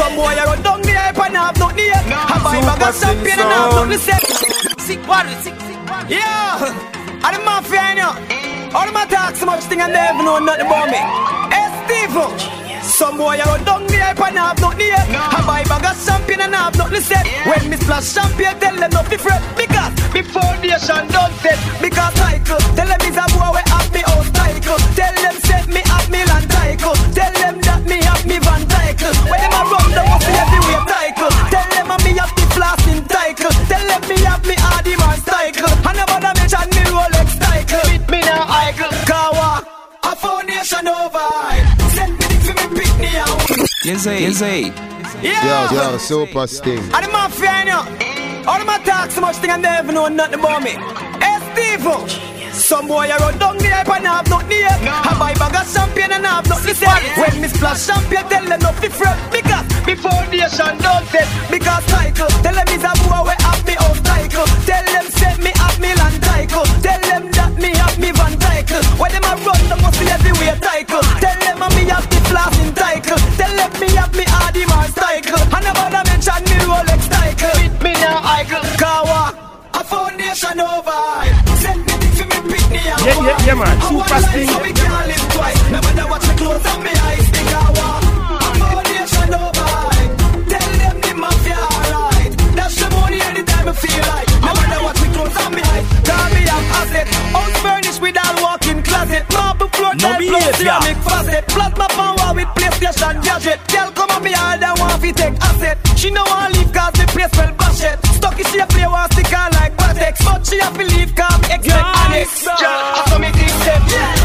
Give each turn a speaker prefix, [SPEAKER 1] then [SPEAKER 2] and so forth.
[SPEAKER 1] Some boy I run down the hype and have nothing yet. I buy bag of champagne and have nothing set. Sick body. Yeah, I'm the mafia, you know. All of my talk so much thing and they even know nothing about me. Hey, Steve. Some boy I run down the hype and have nothing yet. I buy bag of champagne and have nothing set. When me splash champagne, tell them not to fret. Because me foundation don't set. Because cycle, tell them is a boy we have me house cycle. Tell them set me have me land cycle. Tell them that me have me van cycle. When them a run, they must be everywhere cycle. Tell them me have the flossing cycle. Tell them me have me hardy man cycle. And about a mention me Rolex cycle. Beat me now cycle. Kawa, a foundation over. Send me for me pick me out.
[SPEAKER 2] Yes, hey.
[SPEAKER 3] Yo, super sting.
[SPEAKER 1] I'm the mafia, you know. All of my talk so much thing and they even know nothing about me. Hey, Steve. Some boy I run down the hype and have nothing yet. I buy bag of champagne and have nothing set. When me splash champagne, tell them not to fret. Because me foundation don't set. Because cycle, tell them is a boy we have me house cycle. Tell them set me have me land cycle. Tell them that me have me van cycle. When them a run, they must be everywhere cycle. Tell them me have the flossing cycle. Tell them me have me hardy man cycle. And about a mention me Rolex cycle. Beat me now cycle. Kawa, a foundation over. Send me for me pick me out.
[SPEAKER 4] Yeah, man. Super sting.
[SPEAKER 1] So we can't live twice. Never know watch me close on me eyes. The Kawa, a foundation over. Tell them the mafia alright. Dash the money anytime I feel like. Never know watch me close on me eyes. Call me up asset. House furnished with all walk-in closet. Marble floor, tile plus ceramic faucet. Plasma power with PlayStation gadget. Girl come on me hard and want to take asset. She know I leave cause the place well bashet. Stucky she a play one stick on like Batex. But she a believe cause me expect annex. Girl, I saw me think that.